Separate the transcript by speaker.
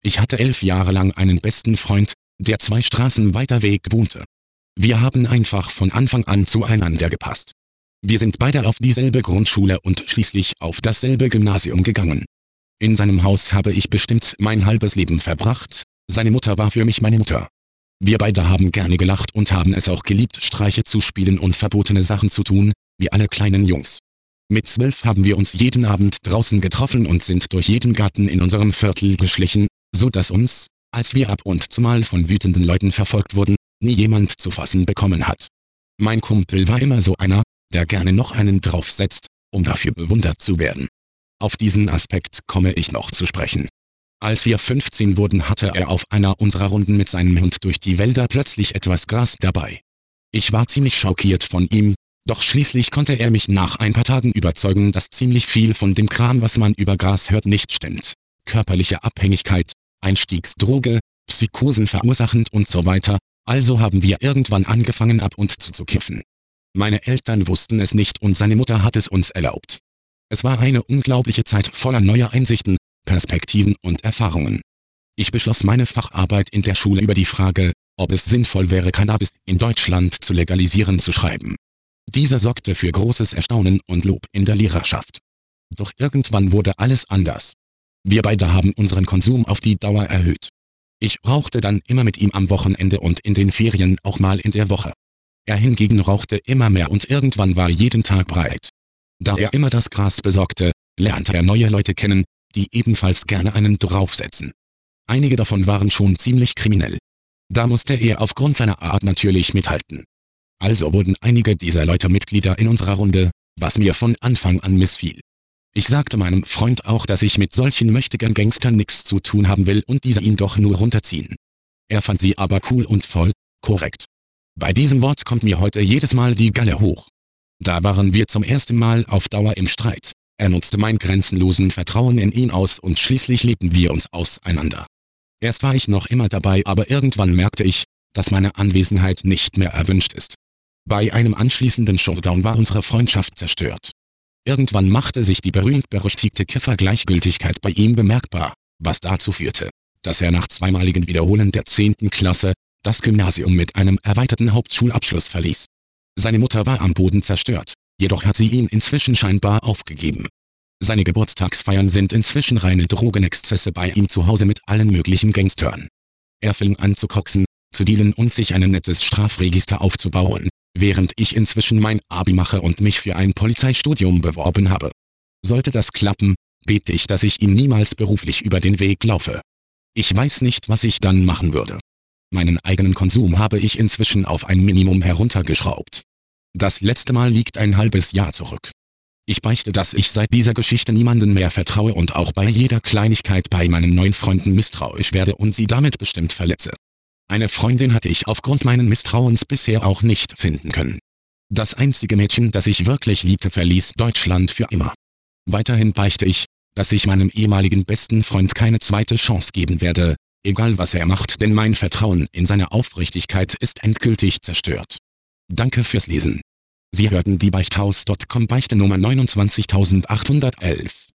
Speaker 1: Ich hatte 11 Jahre lang einen besten Freund, der 2 Straßen weiter weg wohnte. Wir haben einfach von Anfang an zueinander gepasst. Wir sind beide auf dieselbe Grundschule und schließlich auf dasselbe Gymnasium gegangen. In seinem Haus habe ich bestimmt mein halbes Leben verbracht, seine Mutter war für mich meine Mutter. Wir beide haben gerne gelacht und haben es auch geliebt, Streiche zu spielen und verbotene Sachen zu tun, wie alle kleinen Jungs. Mit 12 haben wir uns jeden Abend draußen getroffen und sind durch jeden Garten in unserem Viertel geschlichen, so dass uns, als wir ab und zu mal von wütenden Leuten verfolgt wurden, nie jemand zu fassen bekommen hat. Mein Kumpel war immer so einer, der gerne noch einen draufsetzt, um dafür bewundert zu werden. Auf diesen Aspekt komme ich noch zu sprechen. Als wir 15 wurden, hatte er auf einer unserer Runden mit seinem Hund durch die Wälder plötzlich etwas Gras dabei. Ich war ziemlich schockiert von ihm, doch schließlich konnte er mich nach ein paar Tagen überzeugen, dass ziemlich viel von dem Kram, was man über Gras hört, nicht stimmt. Körperliche Abhängigkeit, Einstiegsdroge, Psychosen verursachend und so weiter, also haben wir irgendwann angefangen ab und zu kiffen. Meine Eltern wussten es nicht und seine Mutter hat es uns erlaubt. Es war eine unglaubliche Zeit voller neuer Einsichten, Perspektiven und Erfahrungen. Ich beschloss meine Facharbeit in der Schule über die Frage, ob es sinnvoll wäre, Cannabis in Deutschland zu legalisieren, zu schreiben. Dieser sorgte für großes Erstaunen und Lob in der Lehrerschaft. Doch irgendwann wurde alles anders. Wir beide haben unseren Konsum auf die Dauer erhöht. Ich rauchte dann immer mit ihm am Wochenende und in den Ferien auch mal in der Woche. Er hingegen rauchte immer mehr und irgendwann war jeden Tag breit. Da er immer das Gras besorgte, lernte er neue Leute kennen, die ebenfalls gerne einen draufsetzen. Einige davon waren schon ziemlich kriminell. Da musste er aufgrund seiner Art natürlich mithalten. Also wurden einige dieser Leute Mitglieder in unserer Runde, was mir von Anfang an missfiel. Ich sagte meinem Freund auch, dass ich mit solchen mächtigen Gangstern nichts zu tun haben will und diese ihn doch nur runterziehen. Er fand sie aber cool und voll korrekt. Bei diesem Wort kommt mir heute jedes Mal die Galle hoch. Da waren wir zum ersten Mal auf Dauer im Streit. Er nutzte mein grenzenlosen Vertrauen in ihn aus und schließlich lebten wir uns auseinander. Erst war ich noch immer dabei, aber irgendwann merkte ich, dass meine Anwesenheit nicht mehr erwünscht ist. Bei einem anschließenden Showdown war unsere Freundschaft zerstört. Irgendwann machte sich die berühmt-berüchtigte Kiffergleichgültigkeit bei ihm bemerkbar, was dazu führte, dass er nach zweimaligen Wiederholen der 10. Klasse das Gymnasium mit einem erweiterten Hauptschulabschluss verließ. Seine Mutter war am Boden zerstört, jedoch hat sie ihn inzwischen scheinbar aufgegeben. Seine Geburtstagsfeiern sind inzwischen reine Drogenexzesse bei ihm zu Hause mit allen möglichen Gangstern. Er fing an zu koksen, zu dealen und sich ein nettes Strafregister aufzubauen, während ich inzwischen mein Abi mache und mich für ein Polizeistudium beworben habe. Sollte das klappen, bete ich, dass ich ihm niemals beruflich über den Weg laufe. Ich weiß nicht, was ich dann machen würde. Meinen eigenen Konsum habe ich inzwischen auf ein Minimum heruntergeschraubt. Das letzte Mal liegt ein halbes Jahr zurück. Ich beichte, dass ich seit dieser Geschichte niemanden mehr vertraue und auch bei jeder Kleinigkeit bei meinen neuen Freunden misstrauisch werde und sie damit bestimmt verletze. Eine Freundin hatte ich aufgrund meinen Misstrauens bisher auch nicht finden können. Das einzige Mädchen, das ich wirklich liebte, verließ Deutschland für immer. Weiterhin beichte ich, dass ich meinem ehemaligen besten Freund keine zweite Chance geben werde, egal was er macht, denn mein Vertrauen in seine Aufrichtigkeit ist endgültig zerstört. Danke fürs Lesen. Sie hörten die Beichthaus.com Beichte Nummer 29811.